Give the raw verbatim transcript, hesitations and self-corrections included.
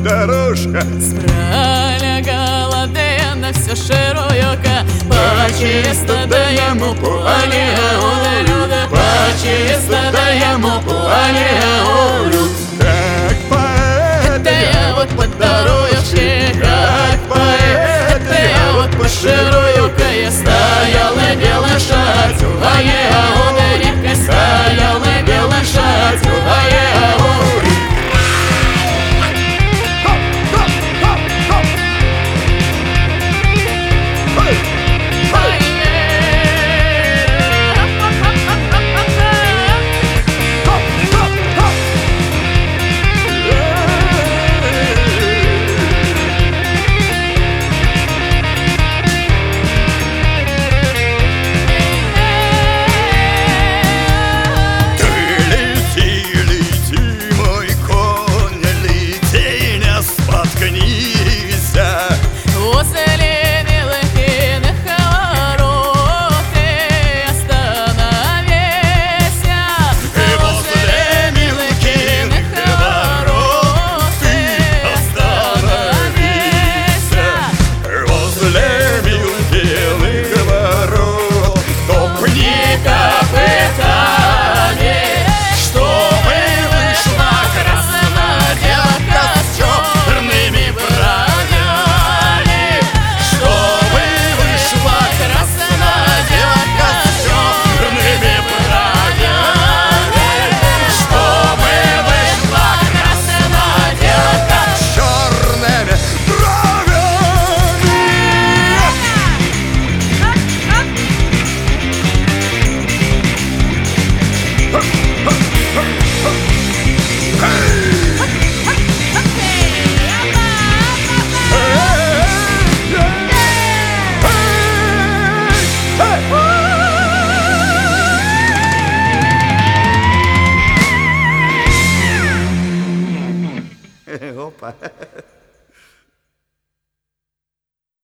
дорожка. Пролягала дена все широка, по чистотому полі гули люди, по чистотому полі гули. Как поэт Это я вот по дорожке, как поэт, это я вот по широкой я стоял и белый шать, а я гули река стоял и белый шать, а я гули. Опа.